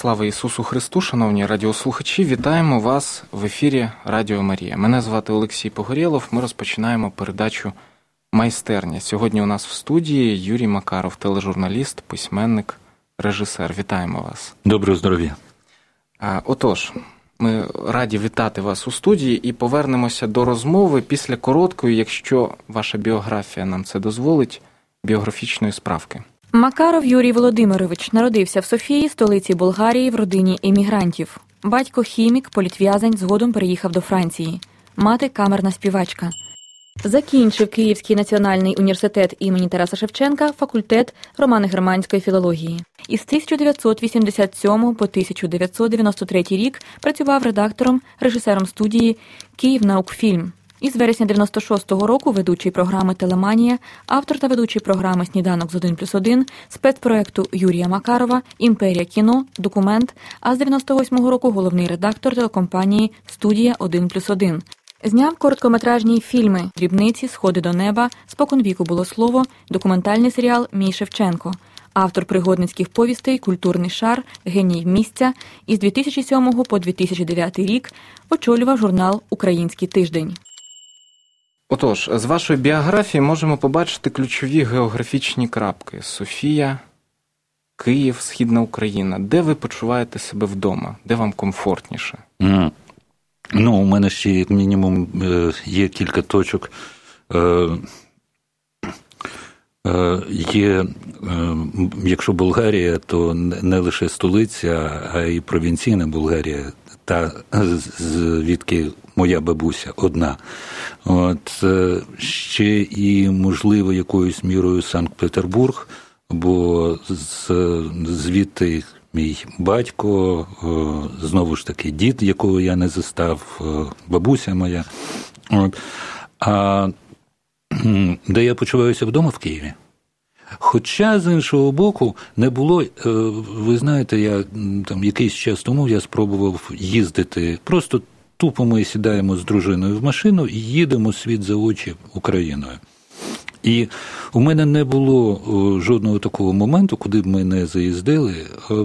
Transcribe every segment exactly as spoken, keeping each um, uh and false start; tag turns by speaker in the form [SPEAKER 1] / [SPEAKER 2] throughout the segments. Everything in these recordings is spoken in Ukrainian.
[SPEAKER 1] Слава Ісусу Христу, шановні радіослухачі, вітаємо вас в ефірі Радіо Марія. Мене звати Олексій Погорєлов, ми розпочинаємо передачу «Майстерня». Сьогодні у нас в студії Юрій Макаров, тележурналіст, письменник, режисер. Вітаємо вас.
[SPEAKER 2] Доброго здоров'я.
[SPEAKER 1] Отож, ми раді вітати вас у студії і повернемося до розмови після короткої, якщо ваша біографія нам це дозволить, біографічної справки.
[SPEAKER 3] Макаров Юрій Володимирович народився в Софії, столиці Болгарії, в родині емігрантів. Батько – хімік, політв'язень, згодом переїхав до Франції. Мати – камерна співачка. Закінчив Київський національний університет імені Тараса Шевченка, факультет романо-германської філології. Із тисяча дев'ятсот вісімдесят сьомого по тисяча дев'ятсот дев'яносто третій рік працював редактором, режисером студії «Київнаукфільм». Із вересня дев'яносто шостого року ведучий програми «Телеманія», автор та ведучий програми «Сніданок з один плюс один», спецпроекту Юрія Макарова, «Імперія кіно», «Документ», а з дев'яносто восьмого року головний редактор телекомпанії «Студія один плюс один». Зняв короткометражні фільми «Дрібниці», «Сходи до неба», «Споконвіку було слово», документальний серіал «Мій Шевченко». Автор пригодницьких повістей «Культурний шар», «Геній місця». Із дві тисячі сьомого по дві тисячі дев'ятий рік очолював журнал «Український тиждень».
[SPEAKER 1] Отож, з вашої біографії можемо побачити ключові географічні крапки. Софія, Київ, Східна Україна. Де ви почуваєте себе вдома? Де вам комфортніше?
[SPEAKER 2] Mm. Ну, у мене ще, як мінімум, є кілька точок. Є, якщо Болгарія, то не лише столиця, а й провінційна Болгарія, та звідки моя бабуся одна. От, ще і, можливо, якоюсь мірою Санкт-Петербург, бо звідти мій батько, знову ж таки дід, якого я не застав, бабуся моя. От. А де я почуваюся вдома? В Києві. Хоча, з іншого боку, не було, ви знаєте, я там якийсь час тому я спробував їздити, просто тупо ми сідаємо з дружиною в машину і їдемо світ за очі Україною. І у мене не було жодного такого моменту, куди б ми не заїздили.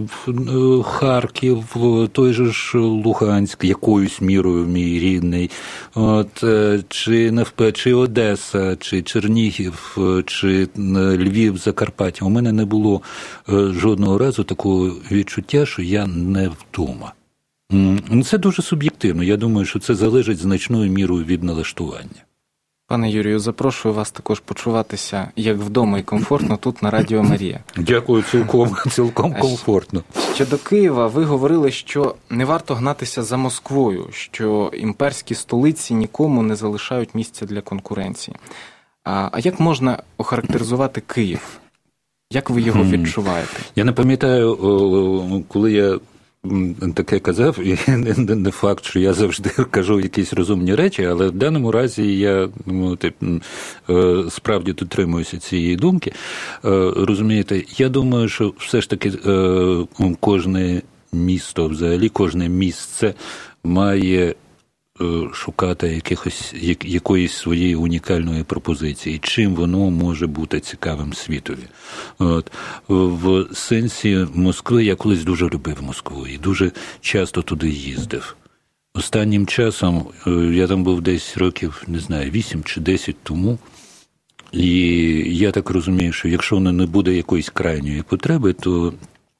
[SPEAKER 2] В Харків, той же ж Луганськ, якоюсь мірою мій рідний, от, чи навпаки, чи Одеса, чи Чернігів, чи Львів, Закарпаття. У мене не було жодного разу такого відчуття, що я не вдома. Це дуже суб'єктивно. Я думаю, що це залежить значною мірою від налаштування.
[SPEAKER 1] Пане Юрію, запрошую вас також почуватися як вдома і комфортно тут на Радіо Марія.
[SPEAKER 2] Дякую, цілком, цілком комфортно.
[SPEAKER 1] Щодо Києва, ви говорили, що не варто гнатися за Москвою, що імперські столиці нікому не залишають місця для конкуренції. А, а як можна охарактеризувати Київ? Як ви його відчуваєте?
[SPEAKER 2] Я не пам'ятаю, коли я таке казав, і не факт, що я завжди кажу якісь розумні речі, але в даному разі я ну, тип, справді дотримуюся цієї думки. Розумієте, я думаю, що все ж таки кожне місто, взагалі кожне місце має шукати якихось, якоїсь своєї унікальної пропозиції, чим воно може бути цікавим світові. От. В сенсі Москви я колись дуже любив Москву і дуже часто туди їздив. Останнім часом, я там був десь років, не знаю, вісім чи десять тому, і я так розумію, що якщо не буде якоїсь крайньої потреби, то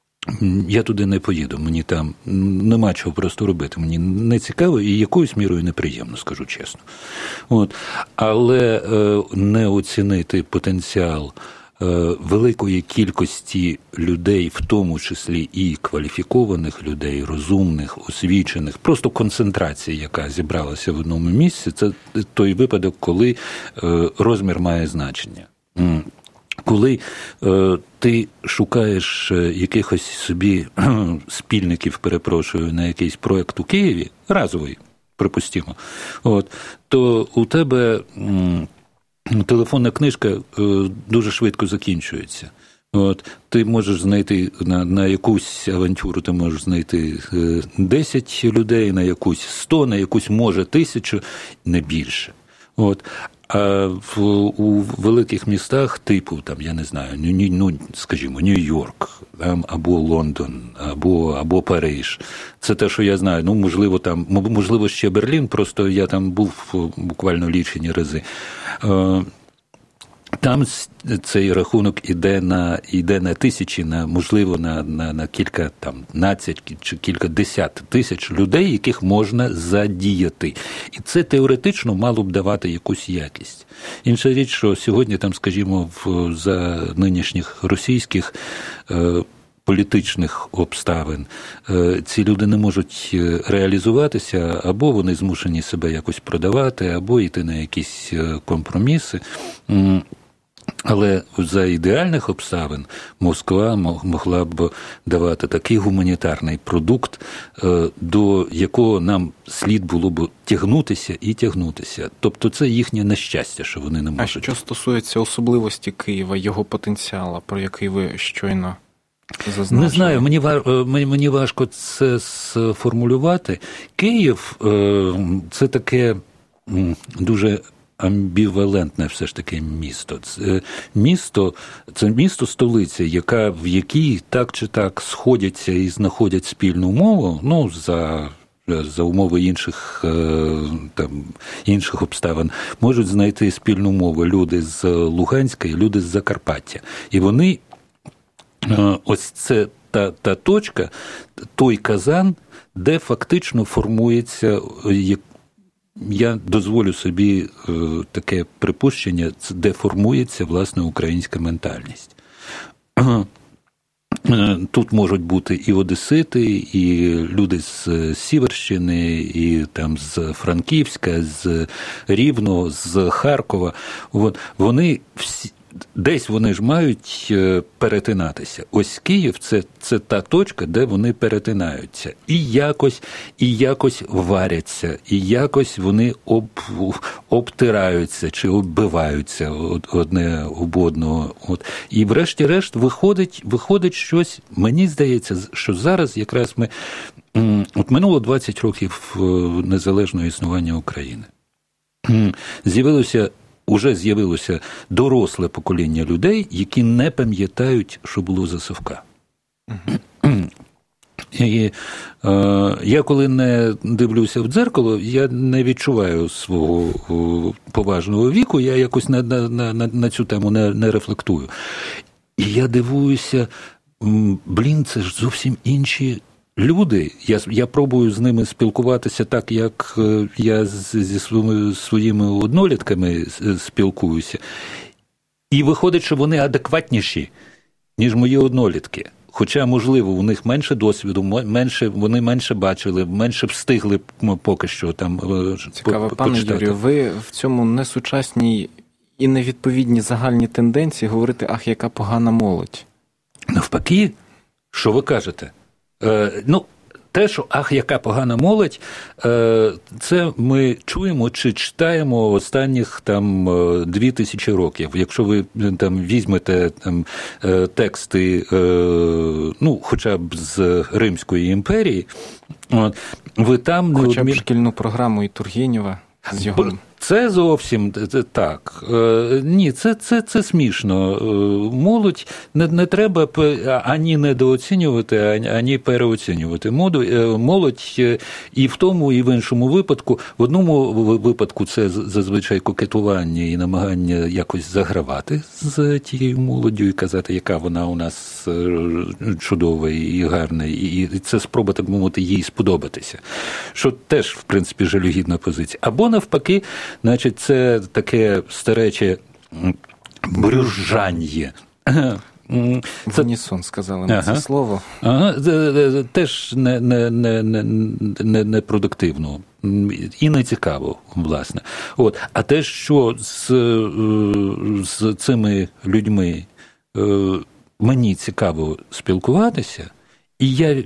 [SPEAKER 2] я туди не поїду, мені там нема чого просто робити, мені не цікаво і якоюсь мірою неприємно, скажу чесно. От. Але е, не оцінити потенціал е, великої кількості людей, в тому числі і кваліфікованих людей, розумних, освічених, просто концентрація, яка зібралася в одному місці, це той випадок, коли е, розмір має значення. Коли е, ти шукаєш якихось собі спільників, перепрошую, на якийсь проєкт у Києві, разовий, припустимо, от, то у тебе м, телефонна книжка е, дуже швидко закінчується. От, ти можеш знайти на, на якусь авантюру, ти можеш знайти е, десять людей, на якусь сто, на якусь, може, тисячу, не більше. От. А в, у великих містах, типу, там, я не знаю, ну, скажімо, Нью-Йорк, там, або Лондон, або, або Париж, це те, що я знаю. Ну, можливо, там, можливо, ще Берлін, просто я там був буквально лічені рази. Там цей рахунок іде на, іде на тисячі, на, можливо, на, на, на кілька, там, надцять чи кілька десят тисяч людей, яких можна задіяти. І це теоретично мало б давати якусь якість. Інша річ, що сьогодні, там, скажімо, в, за нинішніх російських е, політичних обставин е, ці люди не можуть реалізуватися, або вони змушені себе якось продавати, або йти на якісь компроміси. Але за ідеальних обставин Москва могла б давати такий гуманітарний продукт, до якого нам слід було б тягнутися і тягнутися. Тобто це їхнє нещастя, що вони не можуть.
[SPEAKER 1] А що стосується особливості Києва, його потенціалу, про який ви щойно зазначили?
[SPEAKER 2] Не знаю, мені, мені важко це сформулювати. Київ – це таке дуже амбівалентне все ж таки місто. Це місто, це місто-столиця, яка, в якій так чи так сходяться і знаходять спільну мову, ну, за, за умови інших, там, інших обставин, можуть знайти спільну мову люди з Луганська і люди з Закарпаття. І вони, ось це та, та точка, той казан, де фактично формується, я дозволю собі е, таке припущення, де формується, власне, українська ментальність. Тут можуть бути і одесити, і люди з Сіверщини, і там з Франківська, з Рівного, з Харкова. От, вони всі, десь вони ж мають перетинатися. Ось Київ це, – це та точка, де вони перетинаються. І якось, і якось варяться, і якось вони об, обтираються чи оббиваються одне об одного. От. І врешті-решт виходить, виходить щось, мені здається, що зараз якраз ми, от минуло двадцять років незалежного існування України. З'явилося Уже з'явилося доросле покоління людей, які не пам'ятають, що було за Совка. Uh-huh. І е, я коли не дивлюся в дзеркало, я не відчуваю свого о, поважного віку, я якось на, на, на, на цю тему не, не рефлектую. І я дивуюся, блін, це ж зовсім інші люди. Я, я пробую з ними спілкуватися так, як я зі своїми, своїми однолітками спілкуюся. І виходить, що вони адекватніші, ніж мої однолітки. Хоча, можливо, у них менше досвіду, менше, вони менше бачили, менше встигли поки що там
[SPEAKER 1] Цікаво, по, пане Юрію, ви в цьому несучасній і невідповідній загальній тенденції говорите, ах, яка погана молодь.
[SPEAKER 2] Навпаки, що ви кажете? Е, ну, те, що ах, яка погана молодь, е, це ми чуємо чи читаємо останніх там дві тисячі років. Якщо ви там візьмете там тексти, е, ну, хоча б з Римської імперії, от, ви там
[SPEAKER 1] хоча
[SPEAKER 2] неодмін...
[SPEAKER 1] б шкільну програму і Тургенєва з його...
[SPEAKER 2] Це зовсім так. Ні, це, це, це смішно. Молодь не, не треба ані недооцінювати, ані переоцінювати. Молодь і в тому, і в іншому випадку. В одному випадку це зазвичай кокетування і намагання якось загравати з тією молоддю і казати, яка вона у нас чудова і гарна. І це спроба, так мовити, їй сподобатися. Що теж, в принципі, жалюгідна позиція. Або навпаки, значить, це таке старече брюзжання.
[SPEAKER 1] В унісон сказали ми
[SPEAKER 2] ага.
[SPEAKER 1] це слово.
[SPEAKER 2] Ага. Теж не, не, не, не, не продуктивно і не цікаво, власне. От. А те, що з, з цими людьми мені цікаво спілкуватися, і я,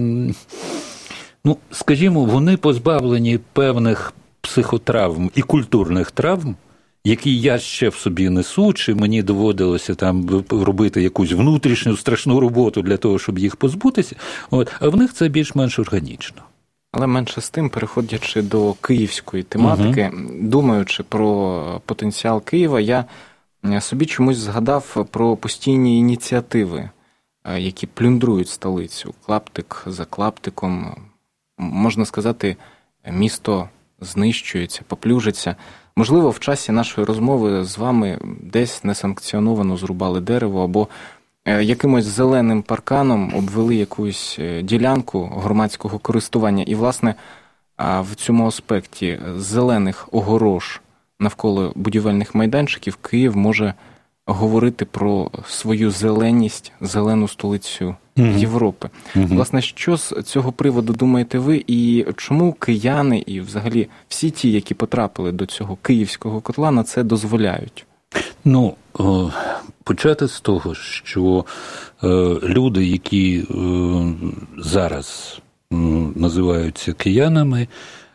[SPEAKER 2] ну, скажімо, вони позбавлені певних психотравм і культурних травм, які я ще в собі несу, чи мені доводилося там робити якусь внутрішню страшну роботу для того, щоб їх позбутися, от, а в них це більш-менш органічно.
[SPEAKER 1] Але менше з тим, переходячи до київської тематики, угу. думаючи про потенціал Києва, я собі чомусь згадав про постійні ініціативи, які плюндрують столицю. Клаптик за клаптиком, можна сказати, місто знищується, поплюжиться. Можливо, в часі нашої розмови з вами десь несанкціоновано зрубали дерево або якимось зеленим парканом обвели якусь ділянку громадського користування. І, власне, в цьому аспекті зелених огорож навколо будівельних майданчиків Київ може говорити про свою зеленість, зелену столицю mm-hmm. Європи. Mm-hmm. Власне, що з цього приводу думаєте ви, і чому кияни, і взагалі всі ті, які потрапили до цього київського котла, на це дозволяють?
[SPEAKER 2] Ну, почати з того, що люди, які зараз називаються киянами,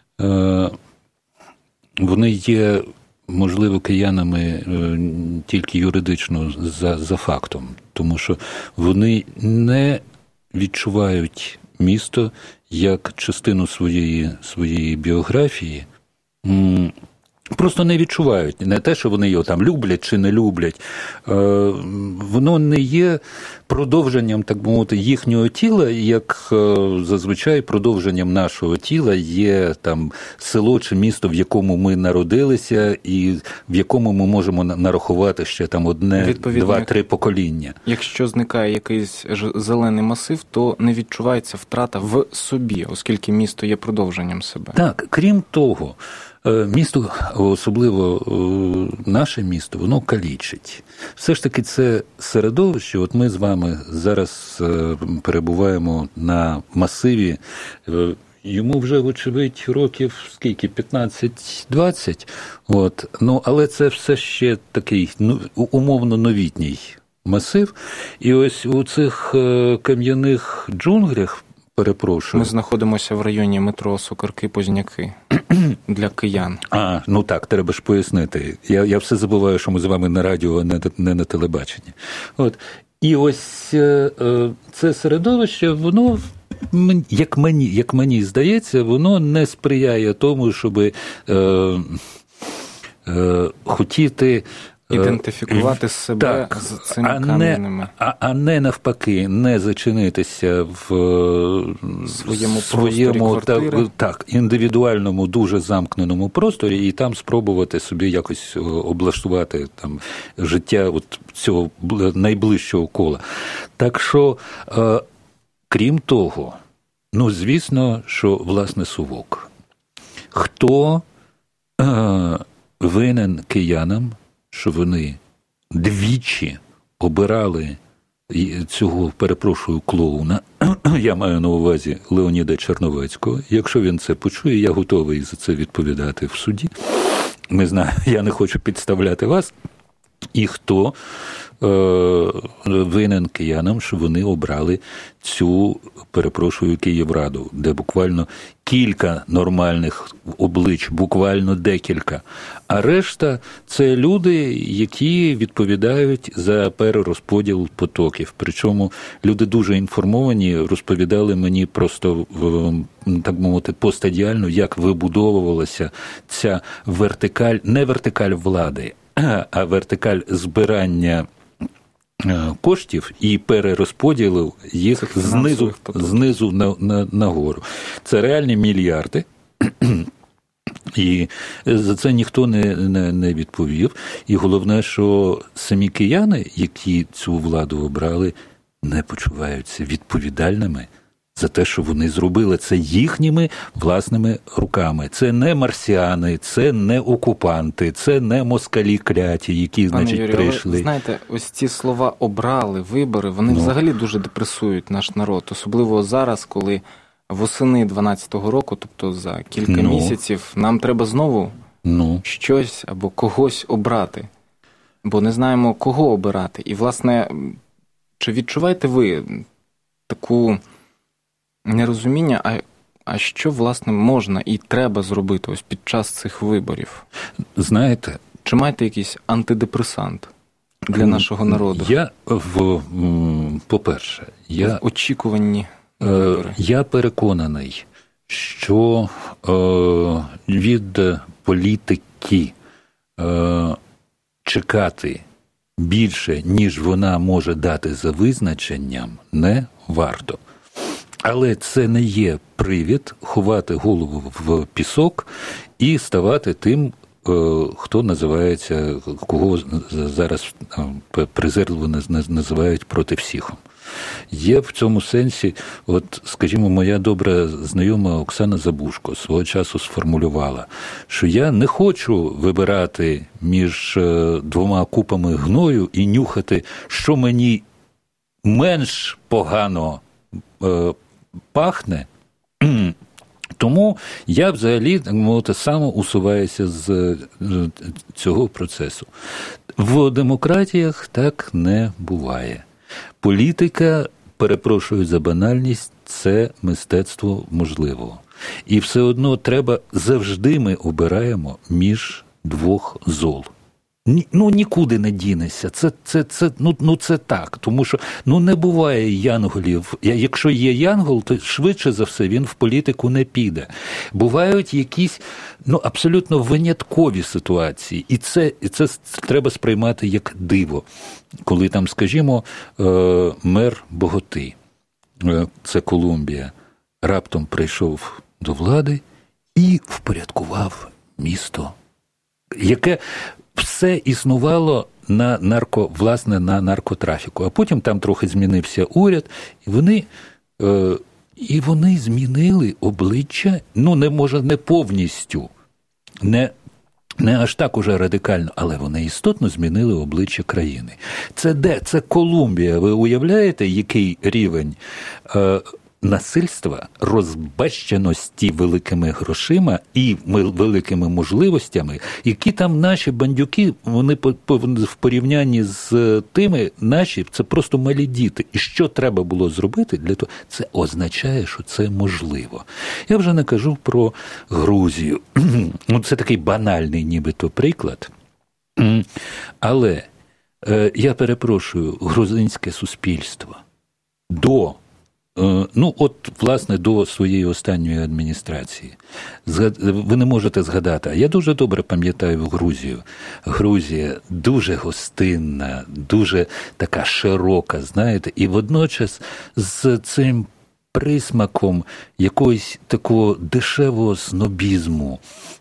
[SPEAKER 2] вони є, можливо, киянами тільки юридично за, за фактом, тому що вони не відчувають місто як частину своєї, своєї біографії, просто не відчувають. Не те, що вони його там люблять чи не люблять. Воно не є продовженням, так би мовити, їхнього тіла, як зазвичай продовженням нашого тіла є там село чи місто, в якому ми народилися і в якому ми можемо нарахувати ще там одне, два, три покоління.
[SPEAKER 1] Якщо зникає якийсь зелений масив, то не відчувається втрата в собі, оскільки місто є продовженням себе.
[SPEAKER 2] Так, крім того, місто, особливо наше місто, воно калічить. Все ж таки це середовище, от ми з вами зараз перебуваємо на масиві, йому вже, вочевидь, років скільки, п'ятнадцять-двадцять, от, ну, але це все ще такий, ну, умовно новітній масив, і ось у цих кам'яних джунглях, перепрошую.
[SPEAKER 1] Ми знаходимося в районі метро Сокирки-Позняки для киян.
[SPEAKER 2] А, ну так, треба ж пояснити. Я, я все забуваю, що ми з вами на радіо, а не, не на телебаченні. От. І ось е, це середовище, воно, як мені, як мені здається, воно не сприяє тому, щоб е, е, хотіти
[SPEAKER 1] ідентифікувати себе
[SPEAKER 2] так,
[SPEAKER 1] з цими
[SPEAKER 2] а
[SPEAKER 1] кам'яними.
[SPEAKER 2] Не, а, а не навпаки, не зачинитися в
[SPEAKER 1] своєму,
[SPEAKER 2] своєму так, так, індивідуальному, дуже замкненому просторі, і там спробувати собі якось облаштувати там життя от цього найближчого кола. Так що, е, крім того, ну, звісно, що, власне, совок. Хто е, винен киянам, що вони двічі обирали цього, перепрошую, клоуна, я маю на увазі Леоніда Черновецького. Якщо він це почує, я готовий за це відповідати в суді. Не знаю, я не хочу підставляти вас. І хто е, винен киянам, що вони обрали цю, перепрошую, Київраду, де буквально кілька нормальних облич, буквально декілька. А решта – це люди, які відповідають за перерозподіл потоків. Причому люди дуже інформовані, розповідали мені просто, так мовити, постадіально, як вибудовувалася ця вертикаль, не вертикаль влади, а вертикаль збирання коштів і перерозподілу їх знизу, знизу на, на, нагору. Це реальні мільярди, і за це ніхто не, не, не відповів. І головне, що самі кияни, які цю владу обрали, не почуваються відповідальними за те, що вони зробили. Це їхніми власними руками. Це не марсіани, це не окупанти, це не москалі кляті, які,
[SPEAKER 1] Пане
[SPEAKER 2] значить,
[SPEAKER 1] Юрію,
[SPEAKER 2] прийшли.
[SPEAKER 1] Ви знаєте, ось ці слова «обрали», «вибори», вони ну. взагалі дуже депресують наш народ. Особливо зараз, коли восени дванадцятого року, тобто за кілька ну. місяців, нам треба знову ну. щось або когось обрати. Бо не знаємо, кого обирати. І, власне, чи відчуваєте ви таку нерозуміння, а, а що, власне, можна і треба зробити ось під час цих виборів?
[SPEAKER 2] Знаєте,
[SPEAKER 1] чи маєте якийсь антидепресант для нашого народу?
[SPEAKER 2] Я, в, по-перше, я...
[SPEAKER 1] В очікуванні
[SPEAKER 2] е, я переконаний, що е, від політики е, чекати більше, ніж вона може дати за визначенням, не варто. Але це не є привід ховати голову в пісок і ставати тим, хто називається, кого зараз презирливо називають проти всіх. Є в цьому сенсі, от, скажімо, моя добра знайома Оксана Забушко свого часу сформулювала, що я не хочу вибирати між двома купами гною і нюхати, що мені менш погано е, пахне, тому я взагалі, так мовити, самоусуваюся з цього процесу. В демократіях так не буває. Політика, перепрошую за банальність, це мистецтво можливого. І все одно треба, завжди ми обираємо між двох зол. Ну, нікуди не дінешся. Це, це, це, ну, ну, це так. Тому що ну, не буває янголів. Якщо є янгол, то швидше за все він в політику не піде. Бувають якісь ну, абсолютно виняткові ситуації. І це, і це треба сприймати як диво. Коли там, скажімо, мер Боготи, це Колумбія, раптом прийшов до влади і впорядкував місто, яке все існувало на нарко, власне, на наркотрафіку. А потім там трохи змінився уряд, і вони, е, і вони змінили обличчя, ну, не може, не повністю, не, не аж так уже радикально, але вони істотно змінили обличчя країни. Це де? Це Колумбія. Ви уявляєте, який рівень е, насильства, розбещеності великими грошима і великими можливостями, які там наші бандюки, вони в порівнянні з тими наші, це просто малі діти. І що треба було зробити для того? Це означає, що це можливо. Я вже не кажу про Грузію. Це такий банальний нібито приклад. Але, я перепрошую, грузинське суспільство до Ну, от, власне, до своєї останньої адміністрації. Ви не можете згадати, а я дуже добре пам'ятаю Грузію. Грузія дуже гостинна, дуже така широка, знаєте, і водночас з цим присмаком якогось такого дешевого снобізму,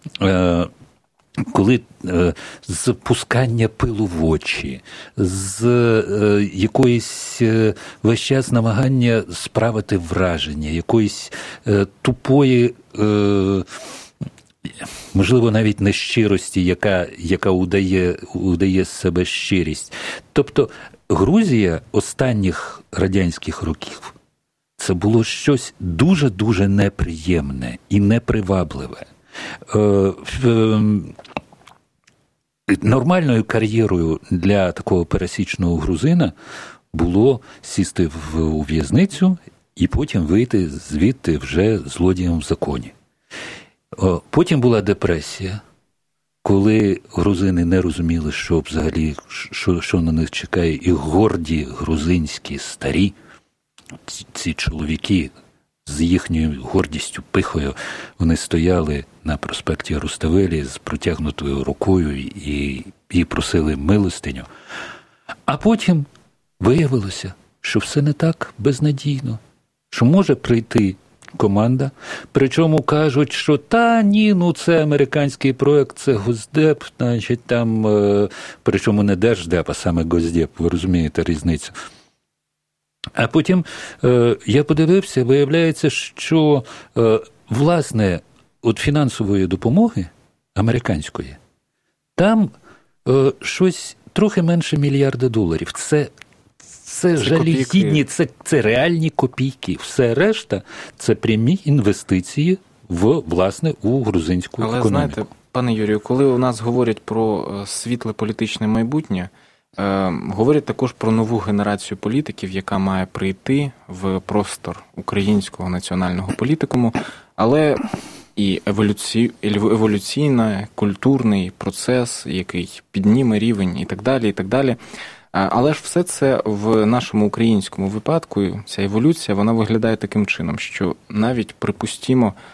[SPEAKER 2] коли е, з пускання пилу в очі, з е, якоїсь е, весь час намагання справити враження, якоїсь е, тупої, е, можливо, навіть нещирості, яка, яка удає, удає з себе щирість. Тобто Грузія останніх радянських років це було щось дуже-дуже неприємне і непривабливе. Нормальною кар'єрою для такого пересічного грузина було сісти в в'язницю і потім вийти звідти вже злодієм в законі. Потім була депресія, коли грузини не розуміли, що взагалі, що, що на них чекає, і горді грузинські старі, ці, ці чоловіки, з їхньою гордістю, пихою, вони стояли на проспекті Руставелі з протягнутою рукою і, і просили милостиню. А потім виявилося, що все не так безнадійно, що може прийти команда, причому кажуть, що та ні, ну це американський проєкт, це Госдеп, значить там, е, причому не Держдеп, а саме Госдеп, ви розумієте різницю. А потім е, я подивився, виявляється, що, е, власне, от фінансової допомоги американської, там е, щось трохи менше мільярда доларів. Це, це, це жалюгідні, це, це реальні копійки. Все решта – це прямі інвестиції в, власне, у грузинську
[SPEAKER 1] Але,
[SPEAKER 2] економіку.
[SPEAKER 1] Але, знаєте, пане Юрію, коли у нас говорять про світле політичне майбутнє, говорять також про нову генерацію політиків, яка має прийти в простор українського національного політикуму, але і еволюці... еволюційний, культурний процес, який підніме рівень і так далі, і так далі. Але ж все це в нашому українському випадку, ця еволюція, вона виглядає таким чином, що навіть, припустімо,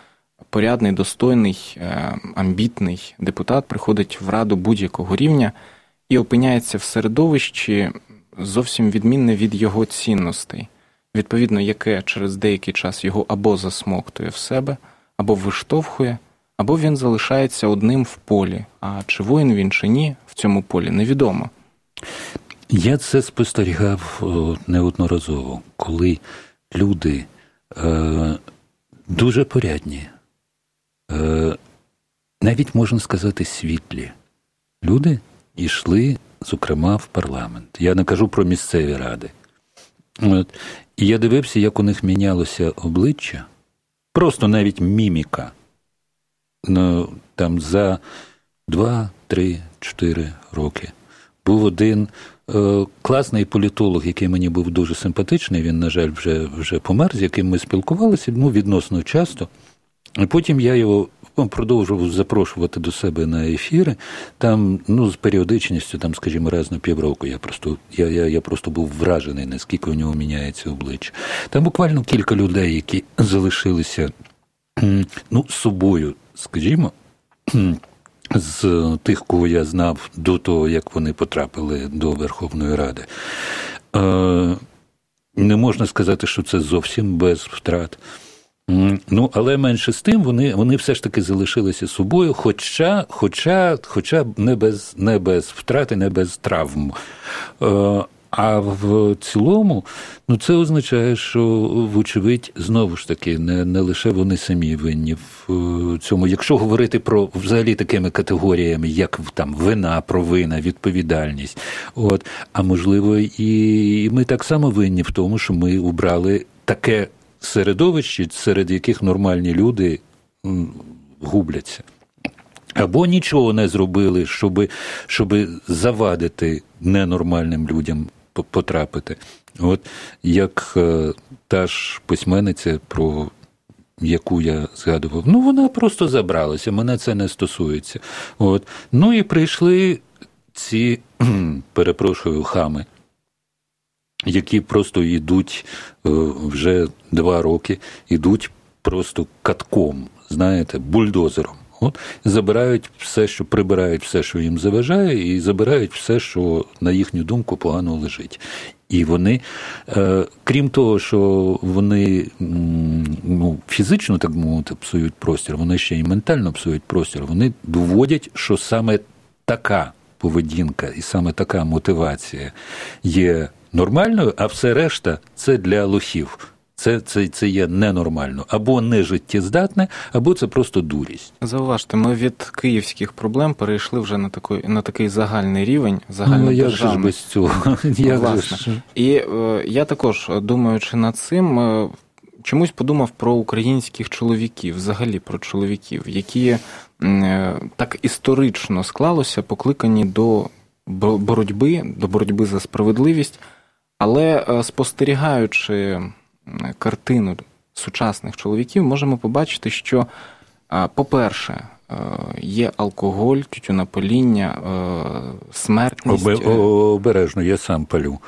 [SPEAKER 1] порядний, достойний, амбітний депутат приходить в раду будь-якого рівня і опиняється в середовищі зовсім відмінне від його цінностей. Відповідно, яке через деякий час його або засмоктує в себе, або виштовхує, або він залишається одним в полі. А чи воїн він, чи ні, в цьому полі невідомо.
[SPEAKER 2] Я це спостерігав неодноразово, коли люди е, дуже порядні, е, навіть, можна сказати, світлі. Люди йшли, зокрема, в парламент. Я не кажу про місцеві ради. От. І я дивився, як у них мінялося обличчя, просто навіть міміка. Ну, там за два, три, чотири роки. Був один е, класний політолог, який мені був дуже симпатичний, він, на жаль, вже, вже помер, з яким ми спілкувалися, ну, відносно часто. І потім я його продовжував запрошувати до себе на ефіри, там, ну, з періодичністю, там, скажімо, раз на півроку. Я просто, я, я, я просто був вражений, наскільки у нього міняється обличчя. Там буквально кілька людей, які залишилися, ну, з собою, скажімо, з тих, кого я знав до того, як вони потрапили до Верховної Ради. Не можна сказати, що це зовсім без втрат. Ну, але менше з тим, вони, вони все ж таки залишилися собою, хоча, хоча, хоча не без, не без втрати, не без травм. А в цілому, ну, це означає, що, вочевидь, знову ж таки, не, не лише вони самі винні в цьому. Якщо говорити про, взагалі, такими категоріями, як там вина, провина, відповідальність, от, а можливо, і ми так само винні в тому, що ми обрали таке середовище, серед яких нормальні люди губляться. Або нічого не зробили, щоб, щоб завадити ненормальним людям потрапити. От як е, та ж письменниця, про яку я згадував, ну, вона просто забралася, мене це не стосується. От. Ну і прийшли ці, перепрошую, хами, які просто йдуть е, вже два роки, йдуть просто катком, знаєте, бульдозером. От, забирають все, що прибирають все, що їм заважає, і забирають все, що, на їхню думку, погано лежить. І вони, е, крім того, що вони, ну, фізично, так мовити, псують простір, вони ще й ментально псують простір. Вони доводять, що саме така поведінка і саме така мотивація є нормальною, а все решта – це для лохів. Це, це, це є ненормально. Або нежиттєздатне, або це просто дурість.
[SPEAKER 1] Зауважте, ми від київських проблем перейшли вже на такий, на такий загальний рівень, загальнодержавний.
[SPEAKER 2] Ну, як же без цього? Як
[SPEAKER 1] Власне.
[SPEAKER 2] ж?
[SPEAKER 1] І е, я також, думаючи над цим, е, чомусь подумав про українських чоловіків, взагалі про чоловіків, які е, так історично склалося, покликані до боротьби, до боротьби за справедливість, але е, спостерігаючи картину сучасних чоловіків, можемо побачити, що, по-перше, є алкоголь, тютюнопаління, смертність.
[SPEAKER 2] Обережно, я сам палю.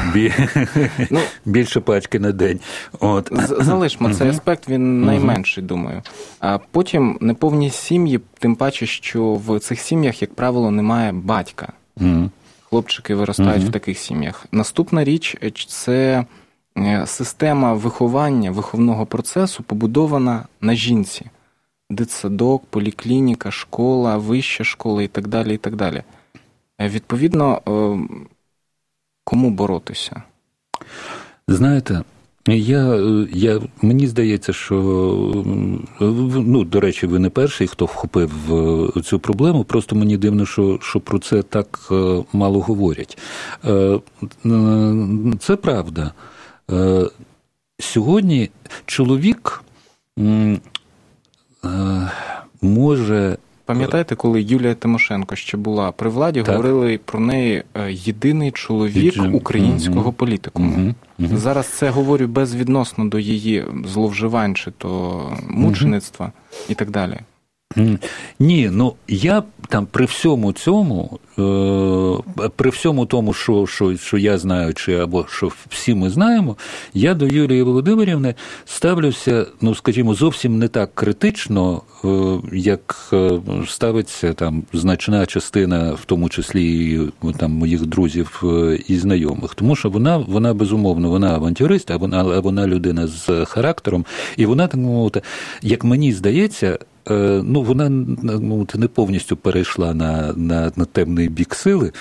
[SPEAKER 2] Ну, більше пачки на день. От.
[SPEAKER 1] Залишмо цей аспект, він найменший, думаю. А потім неповні сім'ї, тим паче, що в цих сім'ях, як правило, немає батька. Хлопчики виростають в таких сім'ях. Наступна річ – це система виховання, виховного процесу побудована на жінці. Дитсадок, поліклініка, школа, вища школа і так далі, і так далі. Відповідно, кому боротися?
[SPEAKER 2] Знаєте, я, я, мені здається, що, ну, до речі, ви не перший, хто вхопив цю проблему, просто мені дивно, що, що про це так мало говорять. Це правда. Сьогодні чоловік може...
[SPEAKER 1] Пам'ятаєте, коли Юлія Тимошенко ще була при владі, так. Говорили про неї єдиний чоловік Віджим. українського угу. політикуму. Угу. Зараз це говорю безвідносно до її зловживань, чи то мучеництва угу. і так далі.
[SPEAKER 2] Ні, ну я там при всьому цьому, е, при всьому тому, що, що, що я знаю, чи або що всі ми знаємо, я до Юлії Володимирівни ставлюся, ну, скажімо, зовсім не так критично, е, як ставиться там значна частина, в тому числі там моїх друзів і знайомих. Тому що вона, вона безумовно, вона авантюрист, а вона, вона людина з характером, і вона, так мовити, як мені здається, ну, вона ну, не повністю перейшла на, на, на темний бік сили.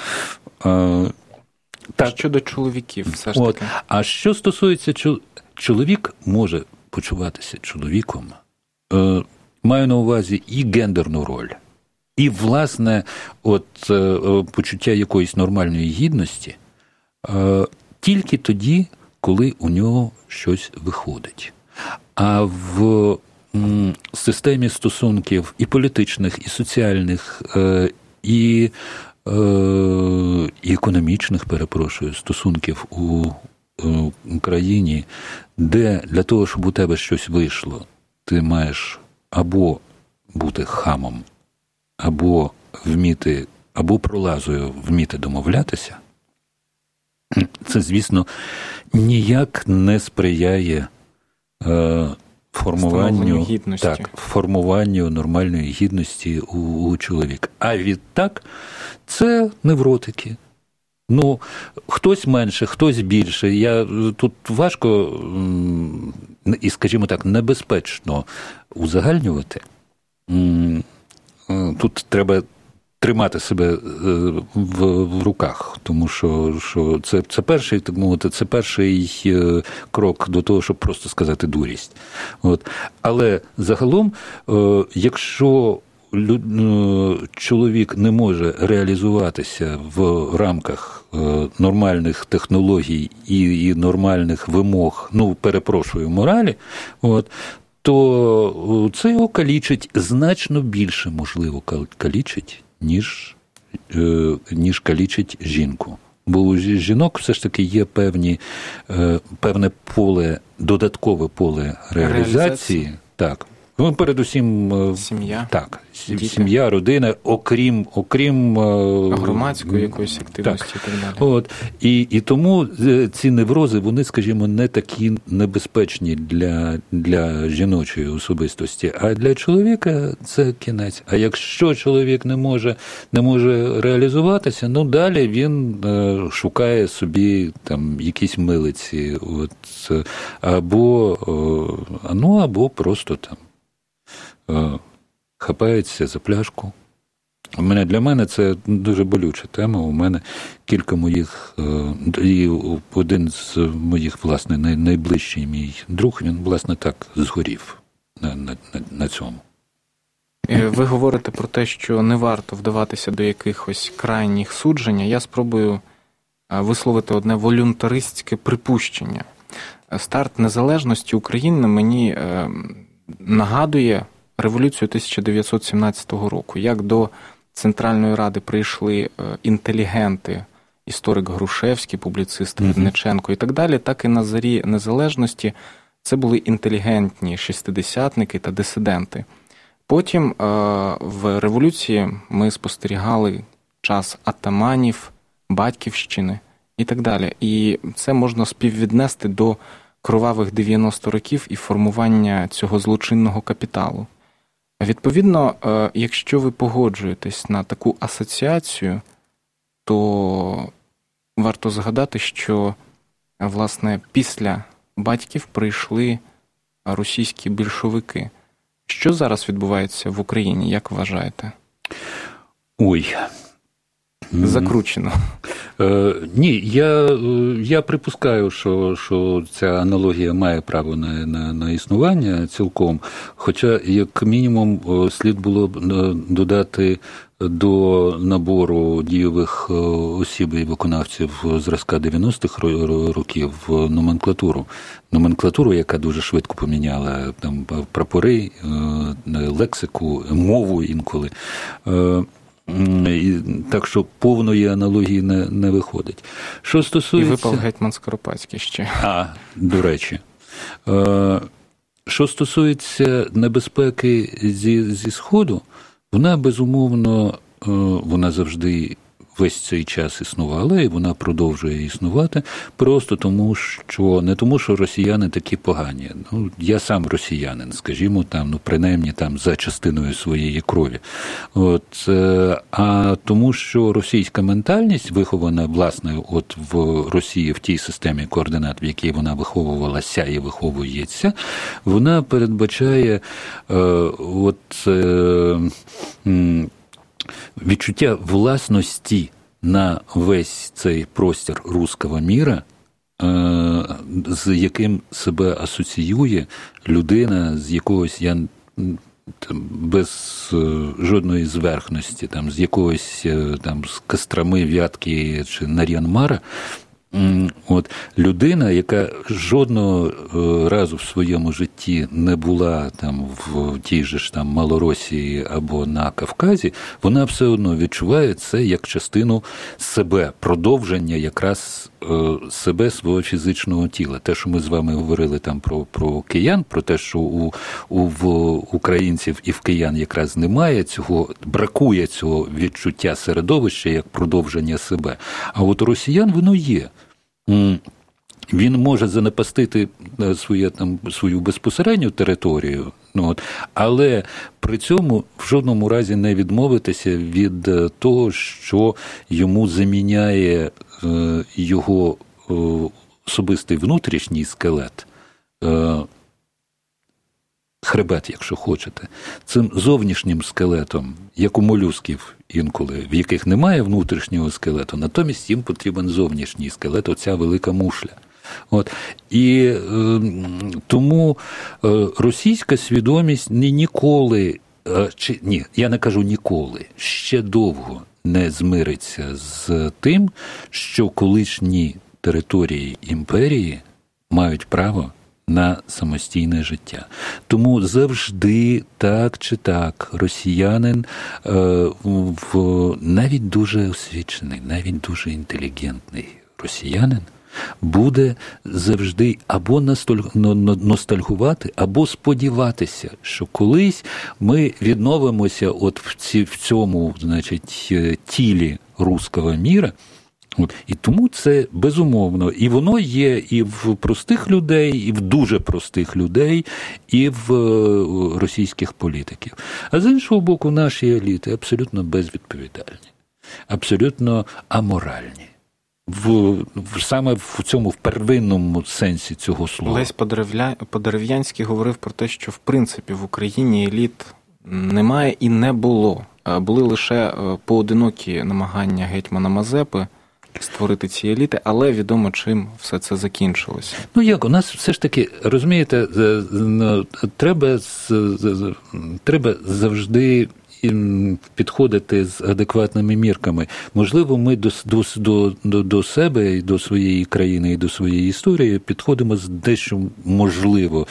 [SPEAKER 1] Так. Щодо чоловіків, все ж таки.
[SPEAKER 2] От. А що стосується чоловік, може почуватися чоловіком, маю на увазі і гендерну роль, і, власне, от, почуття якоїсь нормальної гідності тільки тоді, коли у нього щось виходить. А в системі стосунків і політичних, і соціальних, і, і економічних, перепрошую, стосунків у Україні, де для того, щоб у тебе щось вийшло, ти маєш або бути хамом, або вміти, або пролазою вміти домовлятися, це, звісно, ніяк не сприяє формуванню, так, формуванню нормальної гідності у, у чоловіка. А відтак це невротики. Ну, хтось менше, хтось більше. Я, тут важко і, скажімо так, небезпечно узагальнювати. Тут треба тримати себе в, в руках, тому що, що це, це перший, так мовити, це перший крок до того, щоб просто сказати дурість. От. Але загалом, якщо чоловік не може реалізуватися в рамках нормальних технологій і, і нормальних вимог, ну, перепрошую, моралі, от, то це його калічить значно більше, можливо, калічить, ніж, ніж калічить жінку. Бо у жінок все ж таки є певні, певне поле, додаткове поле реалізації. Реалізація. Так. Ну, передусім,
[SPEAKER 1] сім'я,
[SPEAKER 2] так, сім'я, родина, окрім, окрім
[SPEAKER 1] громадської якоїсь активності, так, і так далі.
[SPEAKER 2] От, і, і тому ці неврози, вони, скажімо, не такі небезпечні для, для жіночої особистості, а для чоловіка це кінець. А якщо чоловік не може, не може реалізуватися, ну, далі він е, шукає собі там якісь милиці, от, або, е, ну, або просто там хапається за пляшку. У мене, для мене це дуже болюча тема. У мене кілька моїх, і один з моїх, власне, найближчий мій друг, він, власне, так згорів на, на, на цьому.
[SPEAKER 1] Ви говорите про те, що не варто вдаватися до якихось крайніх суджень. Я спробую висловити одне волюнтаристське припущення. Старт незалежності України мені нагадує революцію тисяча дев'ятсот сімнадцятого року, як до Центральної Ради прийшли інтелігенти, історик Грушевський, публіцист Винниченко і так далі, так і на зарі незалежності це були інтелігентні шістдесятники та дисиденти. Потім в революції ми спостерігали час атаманів, батьківщини і так далі. І це можна співвіднести до кровавих дев'яносто років і формування цього злочинного капіталу. Відповідно, якщо ви погоджуєтесь на таку асоціацію, то варто згадати, що, власне, після батьків прийшли російські більшовики. Що зараз відбувається в Україні, як вважаєте?
[SPEAKER 2] Ой.
[SPEAKER 1] Закручено.
[SPEAKER 2] Е, ні, я, я припускаю, що, що ця аналогія має право на, на, на існування цілком, хоча, як мінімум, слід було б додати до набору дійових осіб і виконавців зразка дев'яностих років номенклатуру. Номенклатуру, яка дуже швидко поміняла там прапори, лексику, мову інколи. Так що повної аналогії не, не виходить. Що стосується...
[SPEAKER 1] І випав гетьман Скоропадський ще.
[SPEAKER 2] А, до речі. що стосується небезпеки зі, зі Сходу, вона, безумовно, вона завжди весь цей час існувала, і вона продовжує існувати, просто тому, що, не тому, що росіяни такі погані. Ну, я сам росіянин, скажімо, там, ну, принаймні, там, за частиною своєї крові. От, а тому, що російська ментальність, вихована, власне, от в Росії, в тій системі координат, в якій вона виховувалася і виховується, вона передбачає е, от, е, відчуття власності на весь цей простір руського міра, з яким себе асоціює людина з якогось, я там, без жодної зверхності, там, з якогось там, з Костроми, Вятки чи Нар'ян-Мара, от, людина, яка жодного разу в своєму житті не була там в тій же ж там Малоросії або на Кавказі, вона все одно відчуває це як частину себе, продовження якраз е, себе, свого фізичного тіла. Те, що ми з вами говорили там про, про киян, про те, що у, у в українців і в киян якраз немає цього, бракує цього відчуття середовища як продовження себе. А от у росіян воно є. Він може занепастити своє, там, свою безпосередню територію, ну, от, але при цьому в жодному разі не відмовитися від того, що йому заміняє е, його е, особистий внутрішній скелет, е, хребет, якщо хочете, цим зовнішнім скелетом, як у молюсків інколи, в яких немає внутрішнього скелету, натомість їм потрібен зовнішній скелет, оця велика мушля. От. І е, тому е, російська свідомість ні, ніколи, е, чи, ні, я не кажу ніколи, ще довго не змириться з тим, що колишні території імперії мають право на самостійне життя. Тому завжди, так чи так, росіянин, е, в, навіть дуже освічений, навіть дуже інтелігентний росіянин, буде завжди або ностальгувати, або сподіватися, що колись ми відновимося от в, ці, в цьому, значить, тілі руського міра. От. І тому це безумовно. І воно є і в простих людей, і в дуже простих людей, і в російських політиків. А з іншого боку, наші еліти абсолютно безвідповідальні, абсолютно аморальні. В, в, саме в цьому в первинному сенсі цього слова.
[SPEAKER 1] Лесь Подерев'янський говорив про те, що в принципі в Україні еліт немає і не було. Були лише поодинокі намагання гетьмана Мазепи створити ці еліти, але відомо, чим все це закінчилося.
[SPEAKER 2] Ну як, у нас все ж таки, розумієте, треба, треба завжди підходити з адекватними мірками. Можливо, ми до, до, до, до себе, і до своєї країни, і до своєї історії підходимо з дещо, можливо,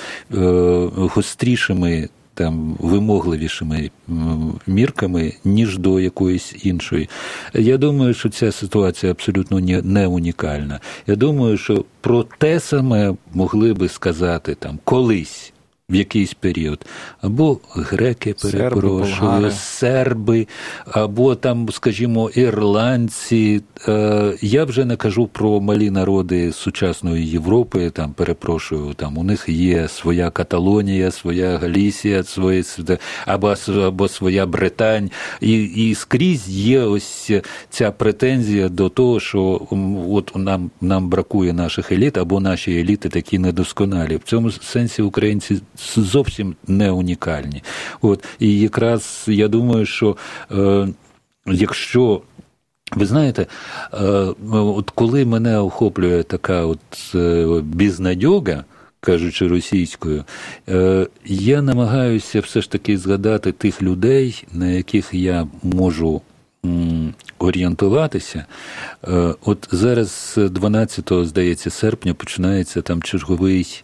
[SPEAKER 2] гострішими, там, вимогливішими мірками, ніж до якоїсь іншої. Я думаю, що ця ситуація абсолютно не унікальна. Я думаю, що про те саме могли би сказати там колись, в якийсь період, або греки, перепрошую, серби, серби, або там, скажімо, ірландці. Я вже не кажу про малі народи сучасної Європи, там, перепрошую, там у них є своя Каталонія, своя Галісія, своє, або, або своя Британь, і, і скрізь є ось ця претензія до того, що от нам, нам бракує наших еліт, або наші еліти такі недосконалі. В цьому сенсі українці зовсім не унікальні. От, і якраз я думаю, що е, якщо, ви знаєте, е, от коли мене охоплює така от е, бізнадьога, кажучи російською, е, я намагаюся все ж таки згадати тих людей, на яких я можу м, орієнтуватися. Е, от зараз дванадцятого, здається, серпня починається там черговий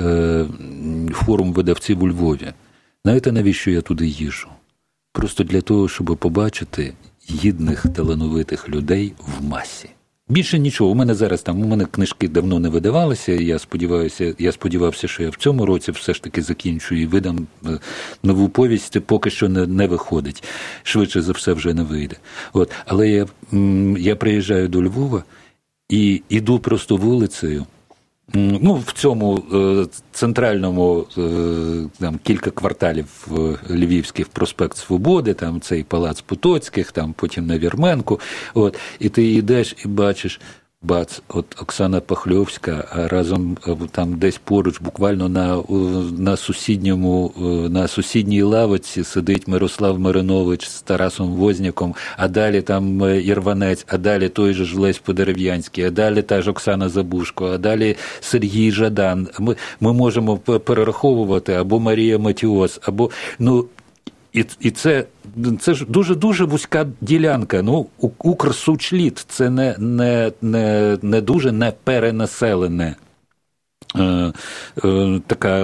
[SPEAKER 2] форум видавців у Львові. Знаєте, навіщо я туди їжджу? Просто для того, щоб побачити гідних, талановитих людей в масі. Більше нічого. У мене зараз там, у мене книжки давно не видавалися, і я сподіваюся, я сподівався, що я в цьому році все ж таки закінчу і видам нову повість, поки що не, не виходить. Швидше за все вже не вийде. От. Але я, я приїжджаю до Львова і йду просто вулицею. Ну, в цьому е, центральному, е, там, кілька кварталів е, львівських, проспект Свободи, там цей палац Потоцьких, там потім на Вірменку, от, і ти йдеш і бачиш, бац, от Оксана Пахльовська, а разом там десь поруч, буквально на, на сусідньому, на сусідній лавочці сидить Мирослав Маринович з Тарасом Возняком, а далі там Ірванець, а далі той же ж Лесь Подерев'янський, а далі та ж Оксана Забушко, а далі Сергій Жадан. Ми, ми можемо перераховувати або Марія Матіос, або, ну, І, і це, це ж дуже-дуже вузька ділянка. Ну, Укрсучліт – це не, не, не, не дуже неперенаселене е, е, така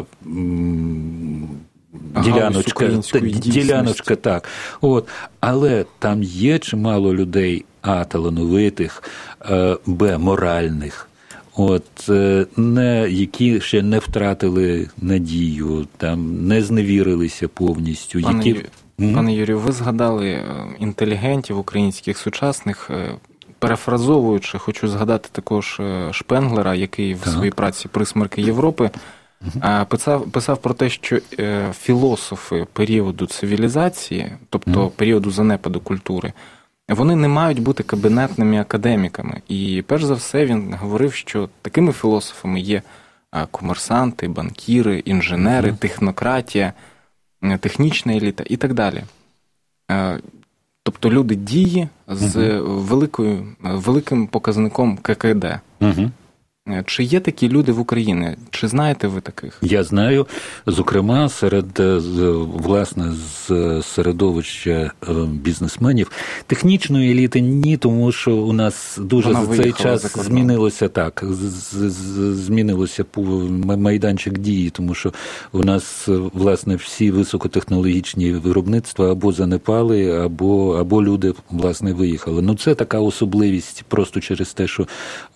[SPEAKER 2] м, діляночка, та, діляночка так. От. Але там є чимало людей, а, талановитих, е, б, моральних, от, не, які ще не втратили надію, там, не зневірилися повністю.
[SPEAKER 1] Пане,
[SPEAKER 2] які...
[SPEAKER 1] mm? Пане Юрію, ви згадали інтелігентів українських сучасних. Перефразовуючи, хочу згадати також Шпенглера, який в так. своїй праці «Присмерки Європи» mm-hmm. писав, писав про те, що філософи періоду цивілізації, тобто mm-hmm. періоду занепаду культури, вони не мають бути кабінетними академіками. І, перш за все, він говорив, що такими філософами є комерсанти, банкіри, інженери, uh-huh. технократія, технічна еліта і так далі. Тобто люди дії з uh-huh. великою, великим показником ка ка де. Uh-huh. Чи є такі люди в Україні? Чи знаєте ви таких?
[SPEAKER 2] Я знаю, зокрема, серед, власне, з середовища бізнесменів. Технічної еліти ні, тому що у нас дуже Вона за цей час за змінилося так, змінилося майданчик дії, тому що у нас, власне, всі високотехнологічні виробництва або занепали, або, або люди, власне, виїхали. Ну, це така особливість просто через те, що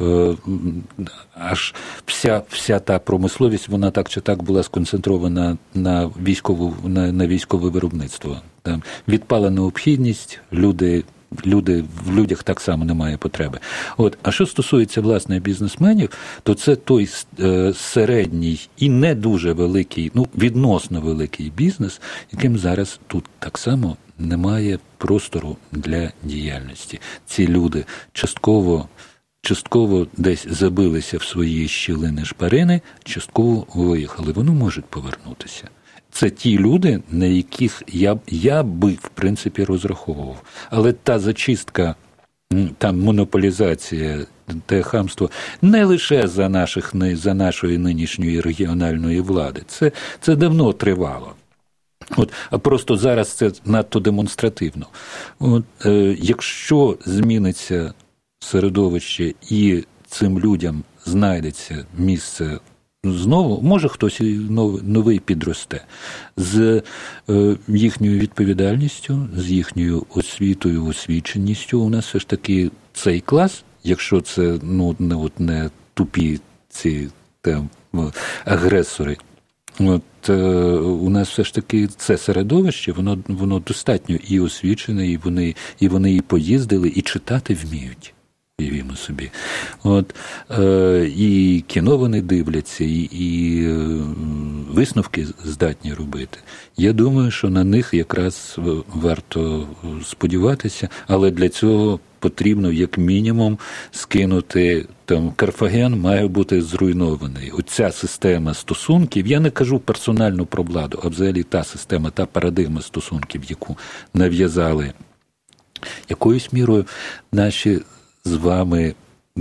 [SPEAKER 2] аж вся, вся та промисловість, вона так чи так була сконцентрована на військову, на, на військове виробництво. Там відпала необхідність, люди, люди, в людях так само немає потреби. От. А що стосується, власне, бізнесменів, то це той е, середній і не дуже великий, ну, відносно великий бізнес, яким зараз тут так само немає простору для діяльності. Ці люди частково Частково десь забилися в свої щілини шпарини, частково виїхали. Вони можуть повернутися. Це ті люди, на яких я, я би, в принципі, розраховував. Але та зачистка, та монополізація, те хамство не лише за, наших, за нашої нинішньої регіональної влади. Це, це давно тривало. От, а просто зараз це надто демонстративно. От, е, якщо зміниться середовище і цим людям знайдеться місце знову, може хтось і новий підросте. З е, їхньою відповідальністю, з їхньою освітою, освіченістю у нас все ж таки цей клас, якщо це ну, не, от, не тупі ці там, агресори, от, е, у нас все ж таки це середовище, воно, воно достатньо і освічене, і вони, і вони і поїздили, і читати вміють. Уявімо собі. От, е, і кіно вони дивляться, і, і е, висновки здатні робити. Я думаю, що на них якраз варто сподіватися, але для цього потрібно, як мінімум, скинути, там, Карфаген має бути зруйнований. Оця система стосунків, я не кажу персонально про владу, а взагалі та система, та парадигма стосунків, яку нав'язали якоюсь мірою наші з вами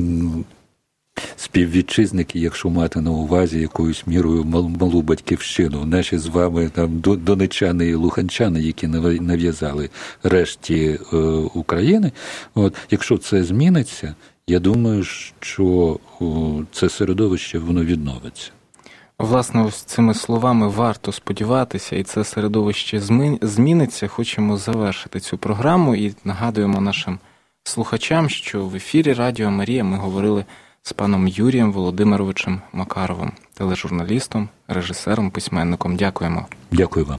[SPEAKER 2] співвітчизники, якщо мати на увазі якоюсь мірою малу батьківщину, наші з вами там донеччани і луганчани, які нав'язали решті е, України, от, якщо це зміниться, я думаю, що о, це середовище, воно відновиться.
[SPEAKER 1] Власне, ось цими словами варто сподіватися, і це середовище зміниться. Хочемо завершити цю програму і нагадуємо нашим слухачам, що в ефірі Радіо Марія ми говорили з паном Юрієм Володимировичем Макаровим, тележурналістом, режисером, письменником. Дякуємо.
[SPEAKER 2] Дякую вам.